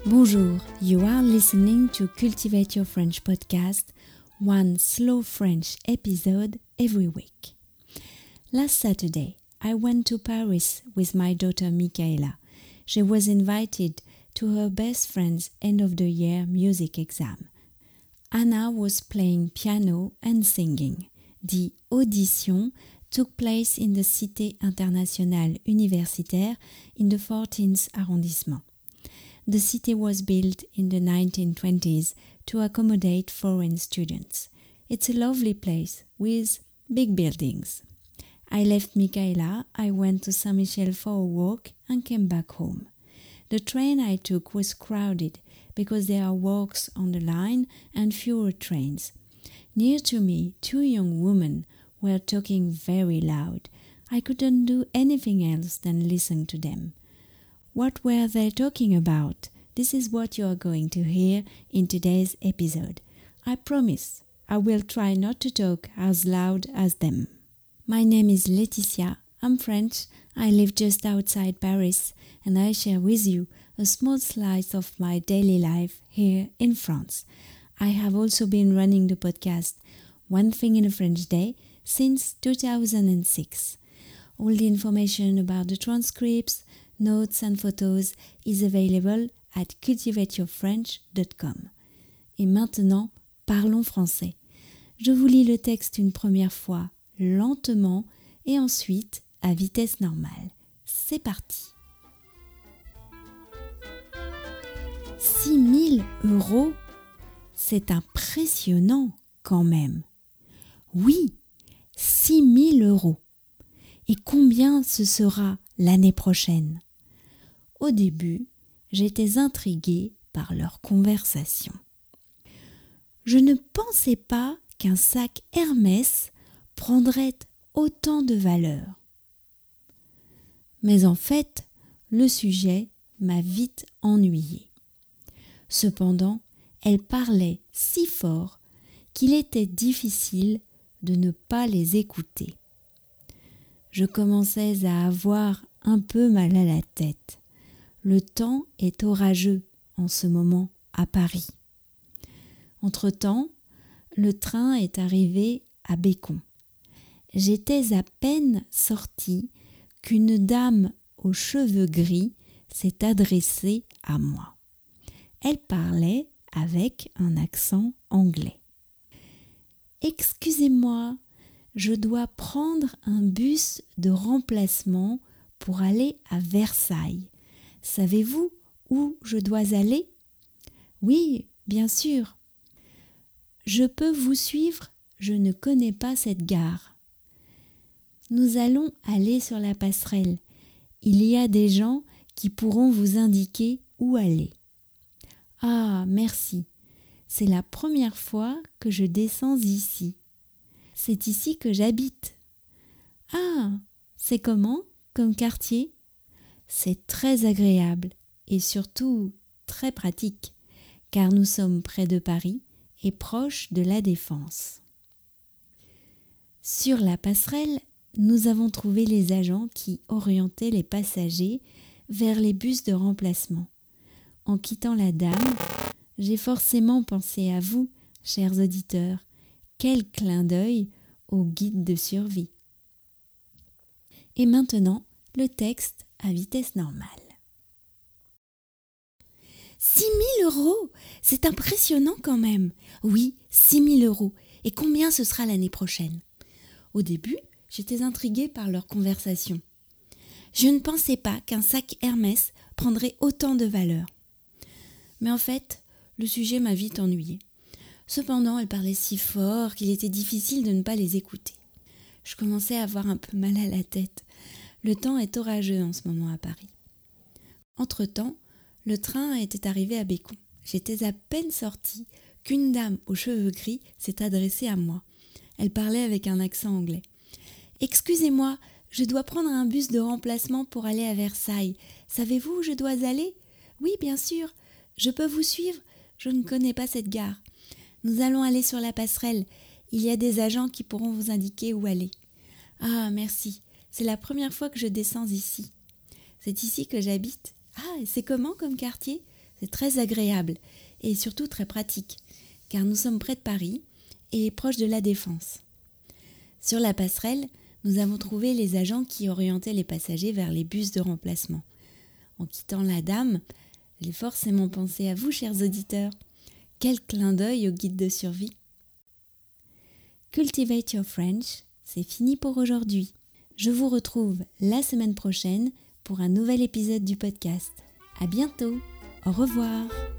Bonjour, you are listening to Cultivate Your French podcast, one slow French episode every week. Last Saturday, I went to Paris with my daughter Michaela. She was invited to her best friend's end-of-the-year music exam. Anna was playing piano and singing. The audition took place in the Cité Internationale Universitaire in the 14th arrondissement. The city was built in the 1920s to accommodate foreign students. It's a lovely place with big buildings. I left Michaela, I went to Saint-Michel for a walk and came back home. The train I took was crowded because there are walks on the line and fewer trains. Near to me, two young women were talking very loud. I couldn't do anything else than listen to them. What were they talking about? This is what you are going to hear in today's episode. I promise I will try not to talk as loud as them. My name is Laetitia. I'm French. I live just outside Paris and I share with you a small slice of my daily life here in France. I have also been running the podcast One Thing in a French Day since 2006. All the information about the transcripts, notes and photos is available at cultivateyourfrench.com. Et maintenant, parlons français. Je vous lis le texte une première fois, lentement, et ensuite à vitesse normale. C'est parti. 6 000 €, c'est impressionnant quand même. Oui, 6 000 €. Et combien ce sera l'année prochaine? Au début, j'étais intriguée par leur conversation. Je ne pensais pas qu'un sac Hermès prendrait autant de valeur. Mais en fait, le sujet m'a vite ennuyée. Cependant, elles parlaient si fort qu'il était difficile de ne pas les écouter. Je commençais à avoir un peu mal à la tête. Le temps est orageux en ce moment à Paris. Entre-temps, le train est arrivé à Bécon. J'étais à peine sortie qu'une dame aux cheveux gris s'est adressée à moi. Elle parlait avec un accent anglais. « Excusez-moi, je dois prendre un bus de remplacement pour aller à Versailles. Savez-vous où je dois aller? » « Oui, bien sûr. »« Je peux vous suivre? Je ne connais pas cette gare. »« Nous allons aller sur la passerelle. Il y a des gens qui pourront vous indiquer où aller. »« Ah, merci. C'est la première fois que je descends ici. C'est ici que j'habite. »« Ah, c'est comment comme quartier? » C'est très agréable et surtout très pratique, car nous sommes près de Paris et proches de la Défense. Sur la passerelle, nous avons trouvé les agents qui orientaient les passagers vers les bus de remplacement. En quittant la dame, j'ai forcément pensé à vous, chers auditeurs. Quel clin d'œil au guide de survie. Et maintenant, le texte à vitesse normale. 6 000 €, c'est impressionnant quand même. Oui, 6 000 €. Et combien ce sera l'année prochaine? Au début, j'étais intriguée par leur conversation. Je ne pensais pas qu'un sac Hermès prendrait autant de valeur. Mais en fait, le sujet m'a vite ennuyée. Cependant, elles parlaient si fort qu'il était difficile de ne pas les écouter. Je commençais à avoir un peu mal à la tête. Le temps est orageux en ce moment à Paris. Entre-temps, le train était arrivé à Bécon. J'étais à peine sortie qu'une dame aux cheveux gris s'est adressée à moi. Elle parlait avec un accent anglais. « Excusez-moi, je dois prendre un bus de remplacement pour aller à Versailles. Savez-vous où je dois aller? »« Oui, bien sûr. Je peux vous suivre? Je ne connais pas cette gare. Nous allons aller sur la passerelle. Il y a des agents qui pourront vous indiquer où aller. »« Ah, merci. C'est la première fois que je descends ici. C'est ici que j'habite. Ah, c'est comment comme quartier? C'est très agréable et surtout très pratique, car nous sommes près de Paris et proche de la Défense. Sur la passerelle, nous avons trouvé les agents qui orientaient les passagers vers les bus de remplacement. En quittant la dame, j'ai forcément pensé à vous, chers auditeurs. Quel clin d'œil au guide de survie! Cultivate Your French, c'est fini pour aujourd'hui. Je vous retrouve la semaine prochaine pour un nouvel épisode du podcast. À bientôt. Au revoir.